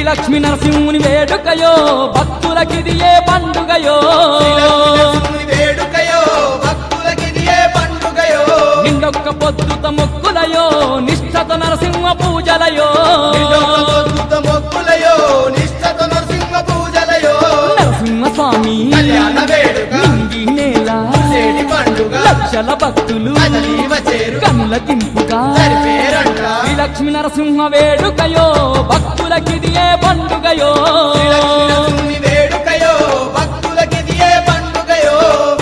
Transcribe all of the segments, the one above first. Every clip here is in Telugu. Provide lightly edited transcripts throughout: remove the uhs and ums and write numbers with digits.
లక్ష్మీ నరసింహుని వేడుకయో భక్తులకిది ఏ పండుగయో వేడుకయో భక్తులకిది ఏ పండుగయో నిండొక్క పొద్దుత మొక్కులయో నిష్ఠత నరసింహ పూజలయో మొక్కులయో నిష్ఠత నరసింహ పూజలయో నరసింహ స్వామి కళ్యాణ వేడుక నింగి నేల చేడి పండుగ లక్షల భక్తులు కనుల తింపుగా శ్రీ లక్ష్మీ నరసింహ వేడుకయో భక్తులకిది ఏ పండుగయో వేడుకయో భక్తులకిది ఏ పండుగయో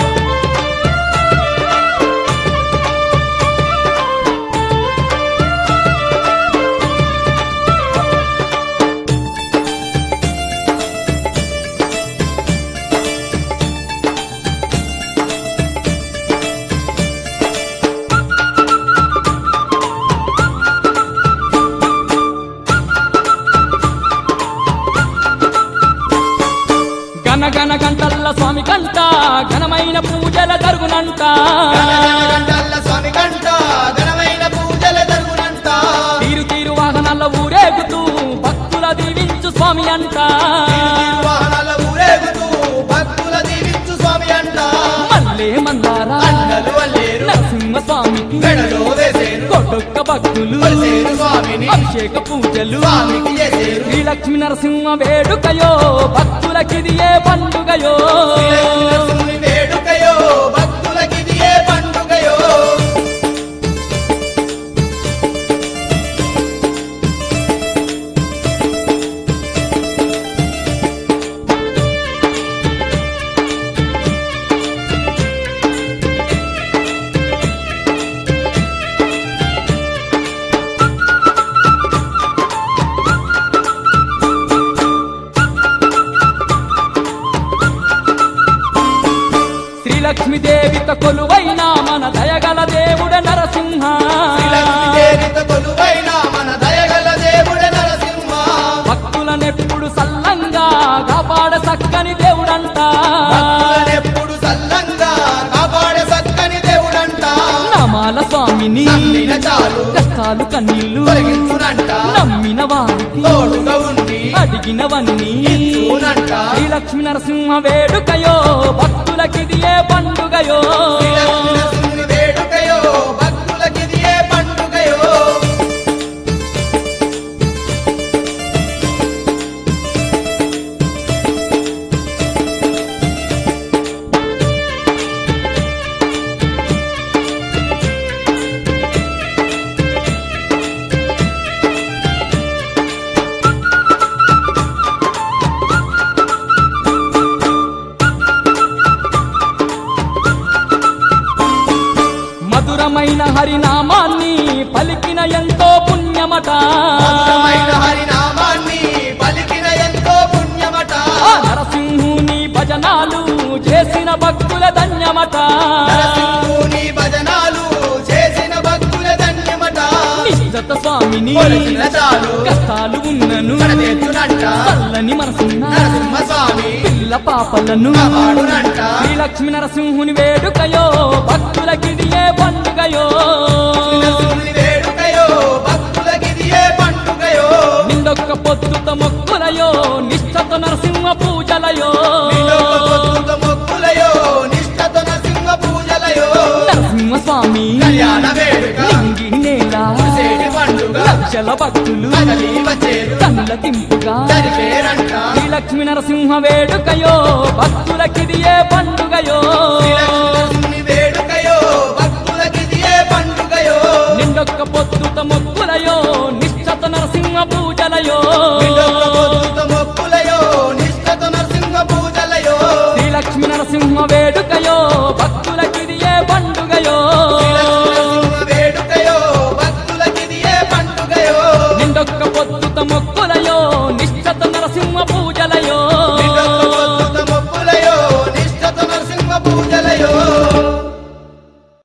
గణ గంటల్ల స్వామి కంట ఘనమైన పూజల జరుగునంట గంటల్ల స్వామి కంట ఘనమైన పూజల జరుగునంట తీరు తీరు వాహనాల ఊరేగుతూ భక్తుల దీవించు స్వామి అంట వాహనాల ఊరేగుతూ భక్తుల దీవించు స్వామి అంట మల్లే మందారా అండలు వల్లేరు నరసింహ స్వామికి మెడలో వేసేరు కొడుక్క భక్తులు కొలిసేరు స్వామిని అభిషేక పూజలు స్వామికి చేసేరు శ్రీ లక్ష్మీ నరసింహ వేడుకయో భక్తులకిది ఏ పండుగయో నరసింహుని వేడుకయో భక్తులకిది ఏ పండుగయో లక్ష్మీదేవిత కొలువైన మన దయగల దేవుడ నరసింహ లక్ష్మీదేవిత కొలువైన మన దయగల దేవుడ నరసింహ భక్తులనెప్పుడు సల్లంగా కాపాడ సక్కని దేవుడంట భక్తులనెప్పుడు సల్లంగా కాపాడే సక్కని దేవుడంట నామాల స్వామిని నమ్మిన చాలు కష్టాలు కన్నీళ్లు తొలగించునంట నమ్మిన వారికి తోడుగా ఉండి అడిగినవన్నీ ఇచ్చునంట శ్రీ లక్ష్మీ నరసింహ వేడుకయో భక్తులకిది ఏ పండుగయో నరసింహుని వేడుకయో భక్తులకిది ఏ పండుగయో మధురమైన హరినామాన్ని పలికిన ఎంతో పుణ్యమట మధురమైన హరినామాన్ని పలికిన ఎంతో పుణ్యమట ఆ నరసింహుని భజనాలు చేసిన భక్తుల ధన్యమట నరసింహుని భజనాలు చేసిన భక్తుల ధన్యమట నిశ్చత స్వామిని కొలిచిన చాలు కష్టాలు ఉన్నను కడతెత్తునంట చల్లని మనసున్న నరసింహ స్వామి పిల్ల పాపలను కాపాడునంట శ్రీ లక్ష్మీ నరసింహుని వేడుకయో భక్తులకిది ఏ పండుగయో నరసింహుని వేడుకయో భక్తులకిది ఏ పండుగయో నిండొక్క పొద్దుత మొక్కులయో నిష్ఠత నరసింహ పూజలయో పొద్దుత మొక్కులయో నిష్ఠత నరసింహ పూజలయో నరసింహ స్వామి కళ్యాణ వేడుక నింగి నేల చేడి పండుగ లక్షల భక్తులు కదలి వచ్చేరు కనుల తింపుగా జరిపేరంట శ్రీ లక్ష్మీ నరసింహ వేడుకయో భక్తులకిది ఏ పండుగయో నరసింహుని వేడుకయో భక్తులకిది ఏ పండుగయో నిండొక్క పొద్దుత మొక్కులయో నిష్ఠత నరసింహ పూజలయో పొద్దుత మొక్కులయో నిష్ఠత నరసింహ పూజలయో శ్రీ లక్ష్మీ నరసింహ వేడుకయో భక్తులకిది ఏ పండుగయో నరసింహ వేడుకయో భక్తులకిది ఏ పండుగయో నిండొక్క పొద్దుత మొక్కులయో నిష్ఠత నరసింహ పూజ